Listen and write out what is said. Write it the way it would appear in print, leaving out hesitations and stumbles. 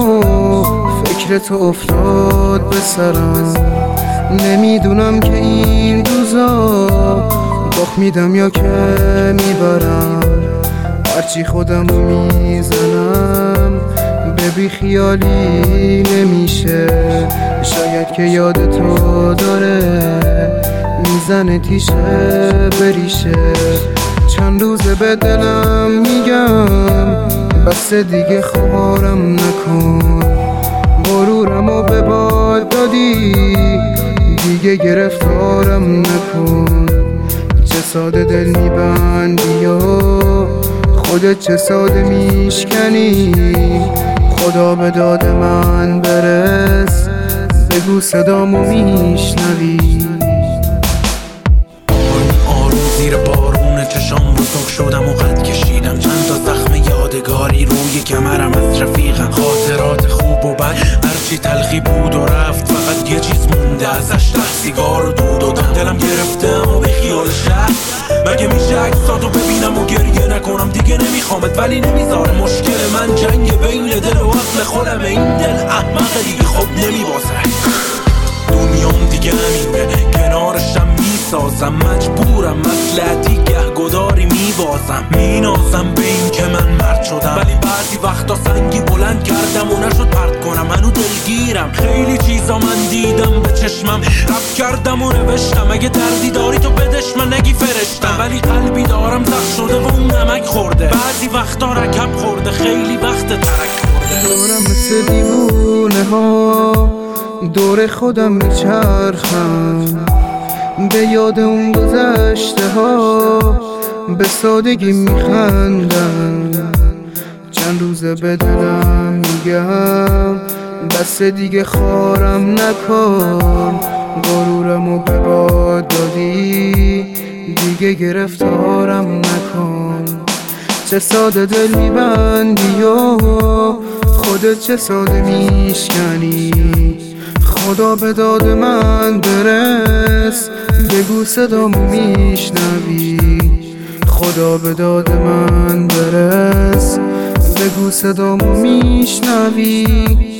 و فکر تو افتاد به سرم. نمیدونم که این روزا باخت میدم یا که میبرم. هرچی خودم رو میزنم به بی خیالی نمیشه. شاید که یاد تو داره میزنه تیشه بریشه. چند روزه به دلم میگم بس دیگه خوارم نکن. غرورمو به باد دادی دیگه گرفتارم نکن. چه ساده دل میبندی و خودت چه ساده میشکنی. خدا به داد من برس بگو صدامو میشنوی. آروم زیر بارون چشام بزرگ شدم و قد کشیدم. چند تا زخم یادگاری روی کمرم از رفیقم. خاطرات خوب و بد هرچی تلخی بود و رفت. فقط یه چیز مونده ازش ته سیگار و دود و دم. دلم گرفته اما به خیال شهر. مگه میشه عکساتو ببینم و گریه نکنم؟ دیگه نمیخوامت ولی نمیذاره. مشکل من جنگ بین دل و عقل خودمه. این دل احمق دیگه خب نمیبازه. دنیام دیگه همینه کنارشم میسازم. مجبورم مسلحتی گهگداری میبازم. مینازم به این که من مرد شدم ولی بعضی وقتا سنگی بلند کردم و نشد پرت کنم. هنو دلگیرم خیلی چیزا من دیدم به چشمم. رب کردم و نوشتم اگه دردی داری تو بدش من نگی فرشتم. ولی قلبی دارم زخم شده و اون نمک خورده. بعضی وقتا رکب خورده خیلی وقت ترک خورده. دورم مثل دیوونه ها دور خودم میچرخم. به یاد اون گذشته ها به سادگی میخندم. چند روزه به دلم میگم بس دیگه خوارم نکن. غرورمو به باد دادی دیگه گرفتارم نکن. چه ساده دل میبندی و خودت چه ساده میشکنی. خدا به داد من برس بگو صدامو میشنوی. خدا به داد من برس بگو صدامو میشنوی.